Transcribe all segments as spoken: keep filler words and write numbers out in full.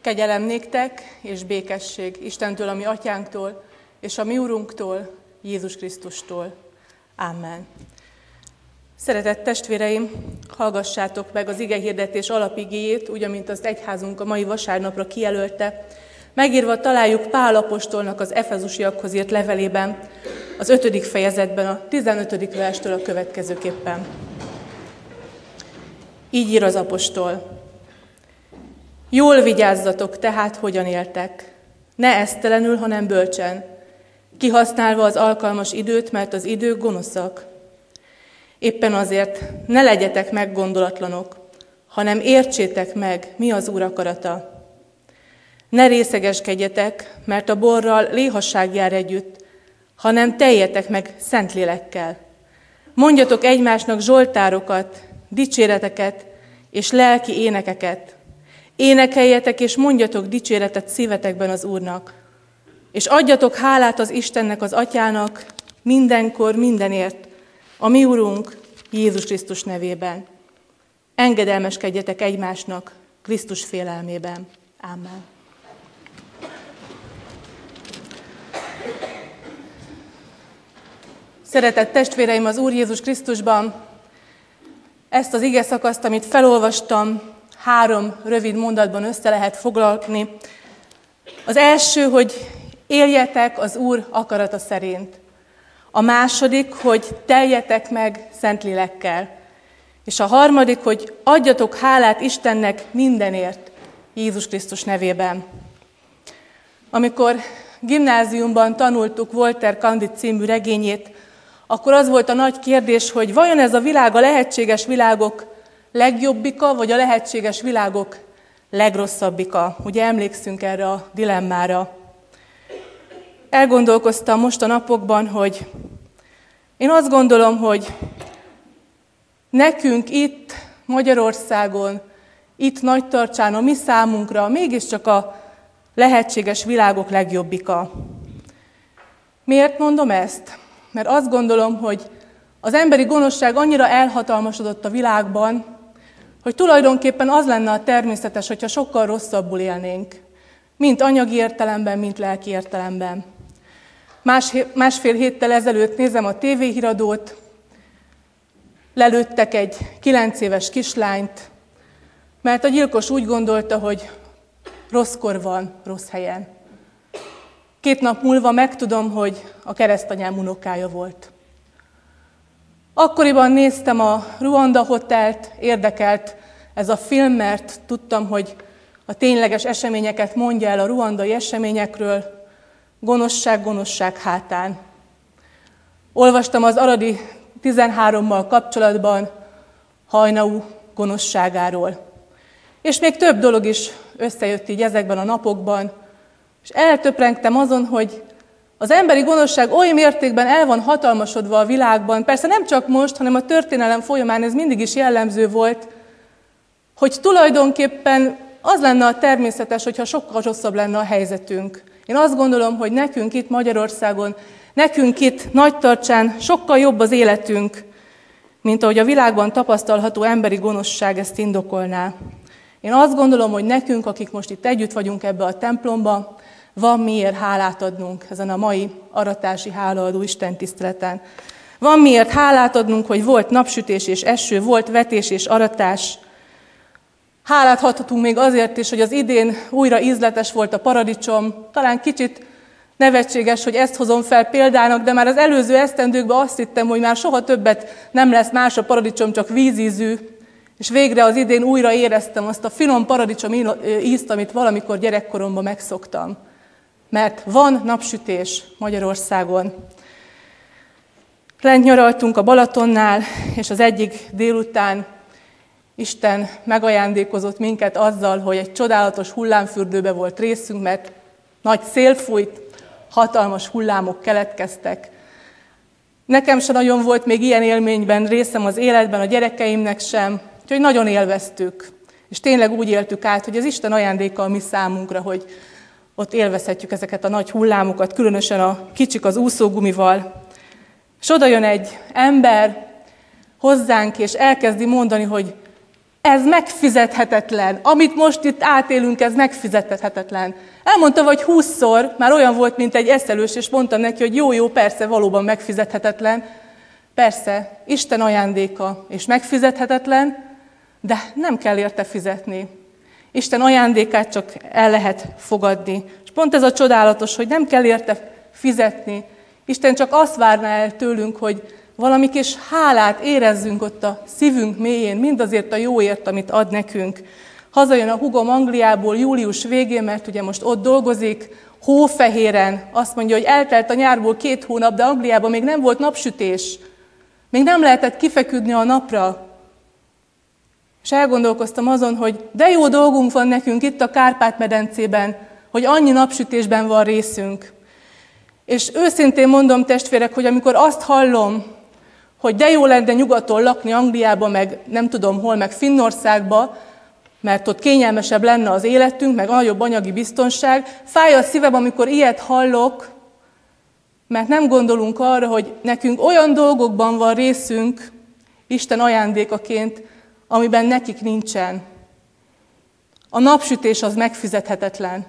Kegyelem néktek és békesség Istentől, a mi atyánktól, és a mi Urunktól, Jézus Krisztustól. Amen. Szeretett testvéreim, hallgassátok meg az igehirdetés alapigéjét, úgy, amint azt egyházunk a mai vasárnapra kijelölte. Megírva találjuk Pál apostolnak az Efezusiakhoz írt levelében, az ötödik fejezetben, a tizenötödik verstől a következőképpen. Így ír az apostol. Jól vigyázzatok tehát, hogyan éltek. Ne esztelenül, hanem bölcsen, kihasználva az alkalmas időt, mert az idők gonoszak. Éppen azért ne legyetek meggondolatlanok, hanem értsétek meg, mi az Úr akarata. Ne részegeskedjetek, mert a borral léhasság jár együtt, hanem teljetek meg Szentlélekkel. Mondjatok egymásnak zsoltárokat, dicséreteket és lelki énekeket. Énekeljetek és mondjatok dicséretet szívetekben az Úrnak. És adjatok hálát az Istennek, az Atyának mindenkor, mindenért, a mi Urunk Jézus Krisztus nevében. Engedelmeskedjetek egymásnak Krisztus félelmében. Amen. Szeretett testvéreim az Úr Jézus Krisztusban, ezt az ige szakaszt, amit felolvastam, három rövid mondatban össze lehet foglalni. Az első, hogy éljetek az Úr akarata szerint. A második, hogy teljetek meg Szentlélekkel. És a harmadik, hogy adjatok hálát Istennek mindenért, Jézus Krisztus nevében. Amikor gimnáziumban tanultuk Walter Candid című regényét, akkor az volt a nagy kérdés, hogy vajon ez a világ a lehetséges világok legjobbika, vagy a lehetséges világok legrosszabbika. Ugye emlékszünk erre a dilemmára. Elgondolkoztam most a napokban, hogy én azt gondolom, hogy nekünk itt Magyarországon, itt Nagytarcsán, a mi számunkra mégiscsak a lehetséges világok legjobbika. Miért mondom ezt? Mert azt gondolom, hogy az emberi gonoszság annyira elhatalmasodott a világban, hogy tulajdonképpen az lenne a természetes, hogyha sokkal rosszabbul élnénk, mint anyagi értelemben, mint lelki értelemben. Más, másfél héttel ezelőtt nézem a tévéhíradót, lelőttek egy kilenc éves kislányt, mert a gyilkos úgy gondolta, hogy rosszkor van, rossz helyen. Két nap múlva megtudom, hogy a keresztanyám unokája volt. Akkoriban néztem a Ruanda Hotelt, érdekelt ez a film, mert tudtam, hogy a tényleges eseményeket mondja el a ruandai eseményekről, gonoszság, gonoszság hátán. Olvastam az aradi tizenhárommal kapcsolatban Hajnau gonoszságáról. És még több dolog is összejött így ezekben a napokban, és eltöprengtem azon, hogy az emberi gonoszság oly mértékben el van hatalmasodva a világban, persze nem csak most, hanem a történelem folyamán ez mindig is jellemző volt, hogy tulajdonképpen az lenne a természetes, hogyha sokkal rosszabb lenne a helyzetünk. Én azt gondolom, hogy nekünk itt Magyarországon, nekünk itt Nagytarcsán sokkal jobb az életünk, mint ahogy a világban tapasztalható emberi gonoszság ezt indokolná. Én azt gondolom, hogy nekünk, akik most itt együtt vagyunk ebbe a templomba, van miért hálát adnunk ezen a mai aratási hálaadó istentiszteleten. Van miért hálát adnunk, hogy volt napsütés és eső, volt vetés és aratás. Hálát adhatunk még azért is, hogy az idén újra ízletes volt a paradicsom. Talán kicsit nevetséges, hogy ezt hozom fel példának, de már az előző esztendőkben azt hittem, hogy már soha többet nem lesz más a paradicsom, csak vízízű. És végre az idén újra éreztem azt a finom paradicsom ízt, amit valamikor gyerekkoromban megszoktam. Mert van napsütés Magyarországon. Lent nyaraltunk a Balatonnál, és az egyik délután Isten megajándékozott minket azzal, hogy egy csodálatos hullámfürdőbe volt részünk, mert nagy szél fújt, hatalmas hullámok keletkeztek. Nekem sem nagyon volt még ilyen élményben részem az életben, a gyerekeimnek sem, úgyhogy nagyon élveztük. És tényleg úgy éltük át, hogy az Isten ajándéka a mi számunkra, hogy ott élvezhetjük ezeket a nagy hullámokat, különösen a kicsik az úszógumival. És oda jön egy ember hozzánk, és elkezdi mondani, hogy Ez megfizethetetlen. Amit most itt átélünk, ez megfizethetetlen. Elmondta vagy húszszor, már olyan volt, mint egy eszelős, és mondtam neki, hogy jó, jó, persze, valóban megfizethetetlen. Persze, Isten ajándéka, és megfizethetetlen, de nem kell érte fizetni. Isten ajándékát csak el lehet fogadni. És pont ez a csodálatos, hogy nem kell érte fizetni. Isten csak azt várná el tőlünk, hogy valami kis hálát érezzünk ott a szívünk mélyén, mindazért a jóért, amit ad nekünk. Hazajön a húgom Angliából július végén, mert ugye most ott dolgozik, hófehéren. Azt mondja, hogy eltelt a nyárból két hónap, de Angliában még nem volt napsütés. Még nem lehetett kifeküdni a napra. És elgondolkoztam azon, hogy de jó dolgunk van nekünk itt a Kárpát-medencében, hogy annyi napsütésben van részünk. És őszintén mondom, testvérek, hogy amikor azt hallom, hogy de jó lenne nyugaton lakni Angliába, meg nem tudom hol, meg Finnországba, mert ott kényelmesebb lenne az életünk, meg nagyobb anyagi biztonság. Fáj a szívem, amikor ilyet hallok, mert nem gondolunk arra, hogy nekünk olyan dolgokban van részünk, Isten ajándékaként, amiben nekik nincsen. A napsütés az megfizethetetlen.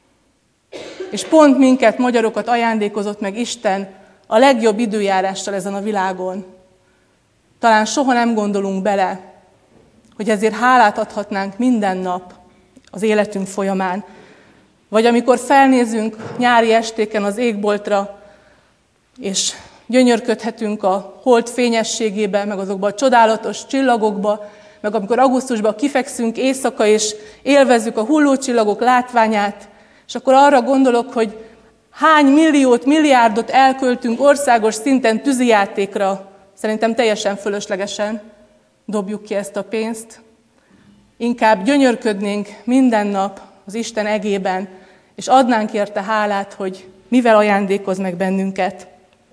És pont minket, magyarokat ajándékozott meg Isten a legjobb időjárással ezen a világon. Talán soha nem gondolunk bele, hogy ezért hálát adhatnánk minden nap az életünk folyamán. Vagy amikor felnézünk nyári estéken az égboltra, és gyönyörködhetünk a hold fényességébe, meg azokba a csodálatos csillagokba, meg amikor augusztusban kifekszünk éjszaka, és élvezzük a hullócsillagok látványát, és akkor arra gondolok, hogy hány milliót, milliárdot elköltünk országos szinten tűzijátékra, szerintem teljesen fölöslegesen dobjuk ki ezt a pénzt. Inkább gyönyörködnénk minden nap az Isten egében, és adnánk érte hálát, hogy mivel ajándékoz meg bennünket.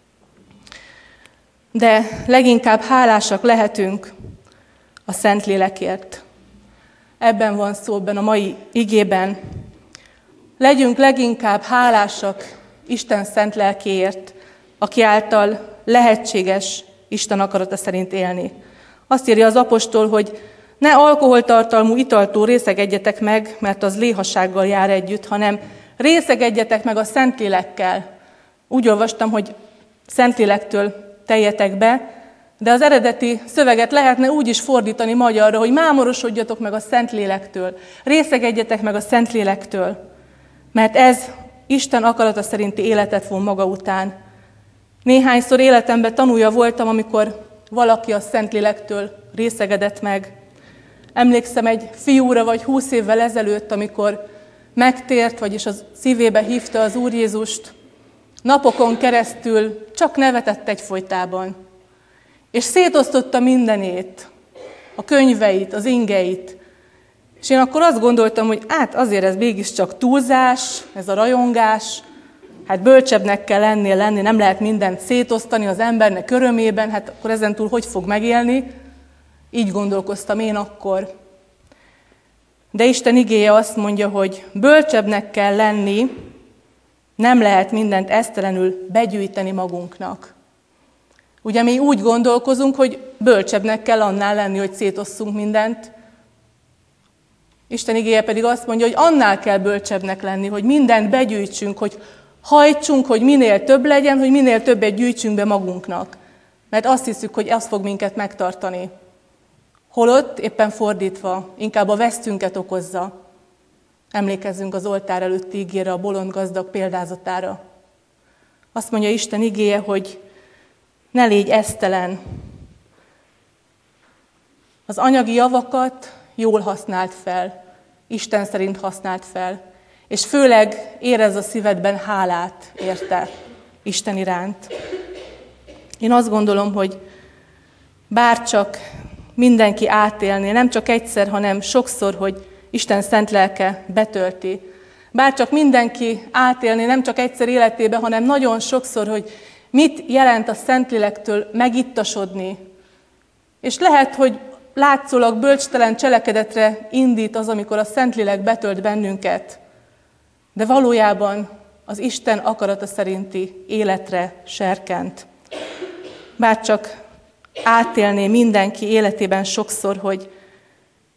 De leginkább hálásak lehetünk a Szentlélekért. Ebben van szó, ebben a mai igében. Legyünk leginkább hálásak Isten szent lelkéért, aki által lehetséges Isten akarata szerint élni. Azt írja az apostol, hogy ne alkoholtartalmú italtól részegedjetek meg, mert az léhassággal jár együtt, hanem részegedjetek meg a Szentlélekkel. Úgy olvastam, hogy Szentlélektől teljetek be, de az eredeti szöveget lehetne úgy is fordítani magyarra, hogy mámorosodjatok meg a Szentlélektől, részegedjetek meg a Szentlélektől, mert ez Isten akarata szerinti életet von maga után. Néhányszor életemben tanulja voltam, amikor valaki a Szentlélektől részegedett meg. Emlékszem egy fiúra vagy húsz évvel ezelőtt, amikor megtért, vagyis a szívébe hívta az Úr Jézust, napokon keresztül csak nevetett egyfolytában. És szétosztotta mindenét, a könyveit, az ingeit. És én akkor azt gondoltam, hogy hát azért ez mégiscsak túlzás, ez a rajongás, hát bölcsebbnek kell lennie lenni, nem lehet mindent szétosztani az embernek örömében, hát akkor ezentúl hogy fog megélni? Így gondolkoztam én akkor. De Isten igéje azt mondja, hogy bölcsebbnek kell lenni, nem lehet mindent esztelenül begyűjteni magunknak. Ugye mi úgy gondolkozunk, hogy bölcsebbnek kell annál lenni, hogy szétosszunk mindent. Isten igéje pedig azt mondja, hogy annál kell bölcsebbnek lenni, hogy mindent begyűjtsünk, hogy hajtsunk, hogy minél több legyen, hogy minél többet gyűjtsünk be magunknak. Mert azt hiszük, hogy az fog minket megtartani. Holott éppen fordítva, inkább a vesztünket okozza. Emlékezzünk az oltár előtti ígére, a bolond gazdag példázatára. Azt mondja Isten igéje, hogy ne légy esztelen. Az anyagi javakat jól használt fel, Isten szerint használt fel, és főleg érezz a szívedben hálát érte Isten iránt. Én azt gondolom, hogy bárcsak mindenki átélné, nem csak egyszer, hanem sokszor, hogy Isten szent lelke betölti. Bárcsak mindenki átélné, nem csak egyszer életében, hanem nagyon sokszor, hogy mit jelent a Szentlélektől megittasodni. És lehet, hogy látszólag bölcstelen cselekedetre indít az, amikor a Szentlélek betölt bennünket, de valójában az Isten akarata szerinti életre serkent. Bárcsak átélné mindenki életében sokszor, hogy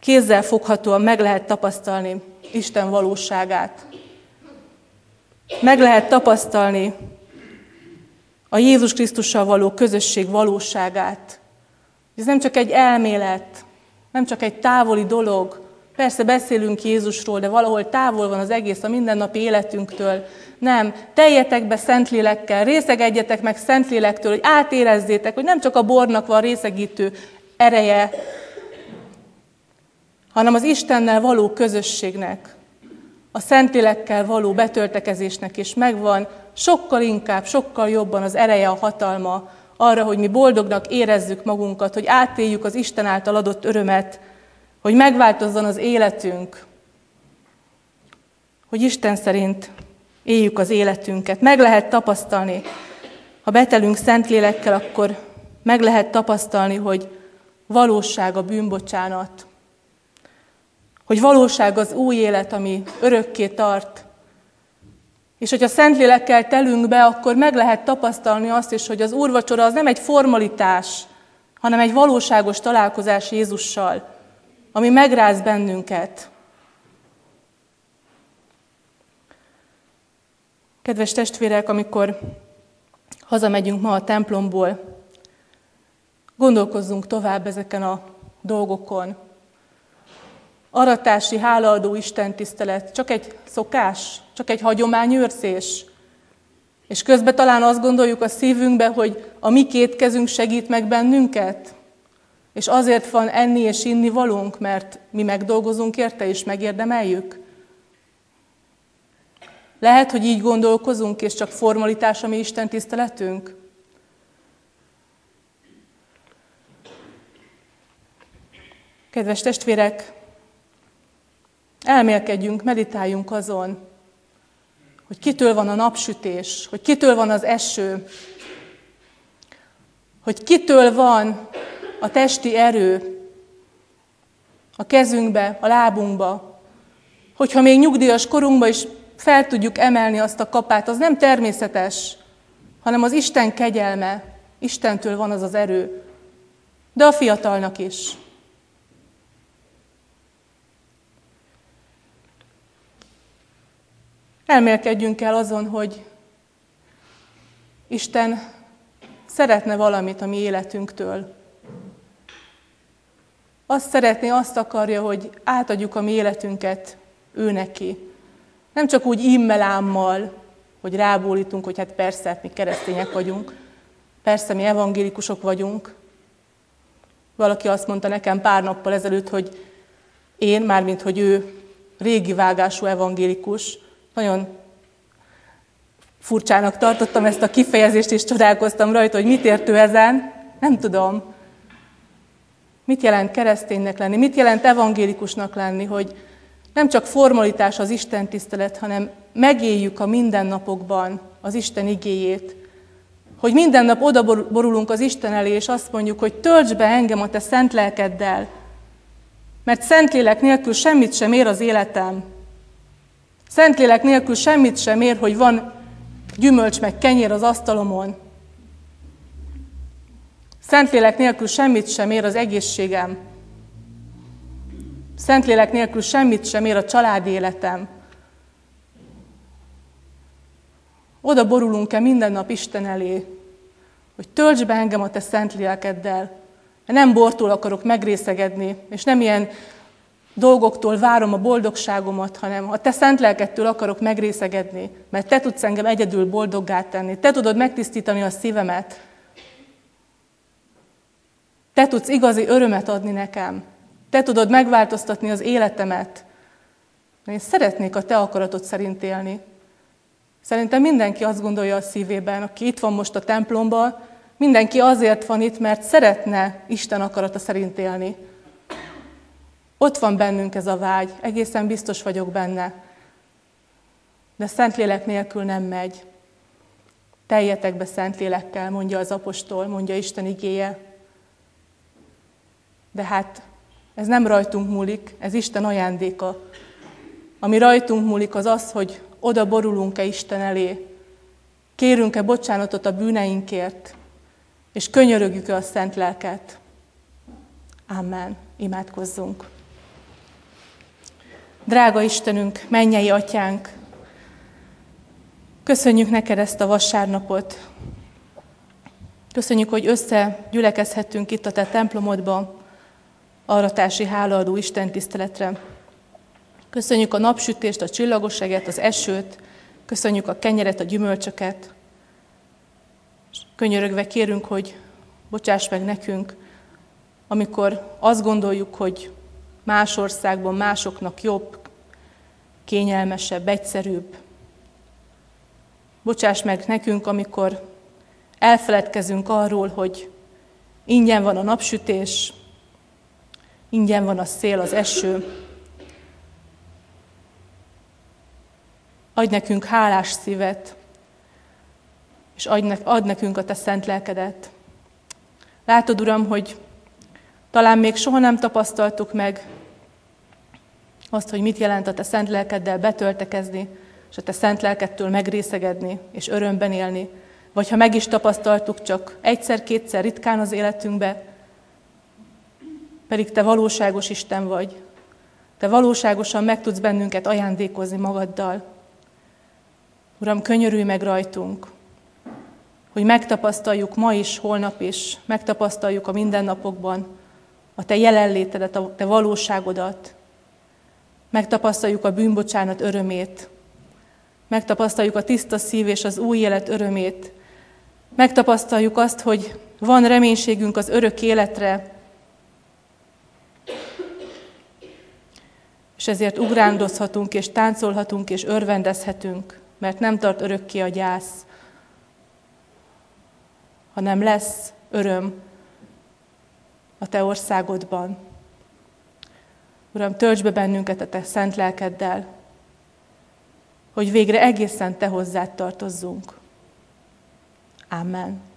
kézzel foghatóan meg lehet tapasztalni Isten valóságát. Meg lehet tapasztalni a Jézus Krisztussal való közösség valóságát. Ez nem csak egy elmélet, nem csak egy távoli dolog. Persze beszélünk Jézusról, de valahol távol van az egész a mindennapi életünktől. Nem, teljetek be Szentlélekkel, részegedjetek meg Szentlélektől, hogy átérezzétek, hogy nem csak a bornak van részegítő ereje, hanem az Istennel való közösségnek, a Szentlélekkel való betöltekezésnek is megvan sokkal inkább, sokkal jobban az ereje, a hatalma arra, hogy mi boldognak érezzük magunkat, hogy átéljük az Isten által adott örömet, hogy megváltozzon az életünk, hogy Isten szerint éljük az életünket. Meg lehet tapasztalni, ha betelünk Szentlélekkel, akkor meg lehet tapasztalni, hogy valóság a bűnbocsánat, hogy valóság az új élet, ami örökké tart. És hogyha Szentlélekkel telünk be, akkor meg lehet tapasztalni azt is, hogy az úrvacsora az nem egy formalitás, hanem egy valóságos találkozás Jézussal, ami megráz bennünket. Kedves testvérek, amikor hazamegyünk ma a templomból, gondolkozzunk tovább ezeken a dolgokon. Aratási, hálaadó istentisztelet csak egy szokás, csak egy hagyományőrzés. És közben talán azt gondoljuk a szívünkbe, hogy a mi két kezünk segít meg bennünket, és azért van enni és inni valónk, mert mi megdolgozunk érte és megérdemeljük. Lehet, hogy így gondolkozunk, és csak formalitás a mi istentiszteletünk? Kedves testvérek, elmélkedjünk, meditáljunk azon, hogy kitől van a napsütés, hogy kitől van az eső, hogy kitől van a testi erő a kezünkbe, a lábunkba, hogyha még nyugdíjas korunkba is fel tudjuk emelni azt a kapát, az nem természetes, hanem az Isten kegyelme, Istentől van az az erő, de a fiatalnak is. Elmélkedjünk el azon, hogy Isten szeretne valamit a mi életünktől. Azt szeretné, azt akarja, hogy átadjuk a mi életünket ő neki. Nem csak úgy immelámmal, hogy rábólítunk, hogy hát persze, mi keresztények vagyunk, persze mi evangélikusok vagyunk. Valaki azt mondta nekem pár nappal ezelőtt, hogy én, mármint hogy ő régi vágású evangélikus, nagyon furcsának tartottam ezt a kifejezést, és csodálkoztam rajta, hogy mit ért ő ezen. Nem tudom. Mit jelent kereszténynek lenni? Mit jelent evangélikusnak lenni, hogy nem csak formalitás az Isten tisztelet, hanem megéljük a mindennapokban az Isten igéjét. Hogy minden nap odaborulunk az Isten elé, és azt mondjuk, hogy töltsd be engem a te szent lelkeddel, mert Szentlélek nélkül semmit sem ér az életem. Szentlélek nélkül semmit sem ér, hogy van gyümölcs meg kenyér az asztalomon. Szentlélek nélkül semmit sem ér az egészségem. Szentlélek nélkül semmit sem ér a családi életem. Oda borulunk-e minden nap Isten elé, hogy töltsd be engem a te szent lelkeddel, mert nem bortól akarok megrészegedni, és nem ilyen dolgoktól várom a boldogságomat, hanem a te szent lelkedtől akarok megrészegedni, mert te tudsz engem egyedül boldoggá tenni, te tudod megtisztítani a szívemet, te tudsz igazi örömet adni nekem, te tudod megváltoztatni az életemet. Én szeretnék a te akaratod szerint élni. Szerintem mindenki azt gondolja a szívében, aki itt van most a templomban, mindenki azért van itt, mert szeretne Isten akarata szerint élni. Ott van bennünk ez a vágy, egészen biztos vagyok benne. De Szentlélek nélkül nem megy. Teljetek be Szentlélekkel, mondja az apostol, mondja Isten igéje. De hát ez nem rajtunk múlik, ez Isten ajándéka. Ami rajtunk múlik, az az, hogy oda borulunk-e Isten elé, kérünk-e bocsánatot a bűneinkért, és könyörögjük-e a szent lelket. Amen. Imádkozzunk. Drága Istenünk, mennyei Atyánk, köszönjük neked ezt a vasárnapot. Köszönjük, hogy összegyülekezhettünk itt a te templomodban, aratási hálaadó istentiszteletre. Köszönjük a napsütést, a csillagosságet, az esőt, köszönjük a kenyeret, a gyümölcsöket. Könyörögve kérünk, hogy bocsáss meg nekünk, amikor azt gondoljuk, hogy más országban másoknak jobb, kényelmesebb, egyszerűbb. Bocsáss meg nekünk, amikor elfeledkezünk arról, hogy ingyen van a napsütés, ingyen van a szél, az eső. Adj nekünk hálás szívet, és add nekünk a te szent lelkedet. Látod, Uram, hogy talán még soha nem tapasztaltuk meg azt, hogy mit jelent a te szent lelkeddel betöltekezni, és a te szent lelkedtől megrészegedni, és örömben élni. Vagy ha meg is tapasztaltuk, csak egyszer-kétszer ritkán az életünkbe, pedig te valóságos Isten vagy. Te valóságosan meg tudsz bennünket ajándékozni magaddal. Uram, könyörülj meg rajtunk, hogy megtapasztaljuk ma is, holnap is, megtapasztaljuk a mindennapokban a te jelenlétedet, a te valóságodat, megtapasztaljuk a bűnbocsánat örömét, megtapasztaljuk a tiszta szív és az új élet örömét, megtapasztaljuk azt, hogy van reménységünk az örök életre, és ezért ugrándozhatunk, és táncolhatunk, és örvendezhetünk, mert nem tart örökké a gyász, hanem lesz öröm a te országodban. Uram, töltsd be bennünket a te szent lelkeddel, hogy végre egészen te hozzád tartozzunk. Amen.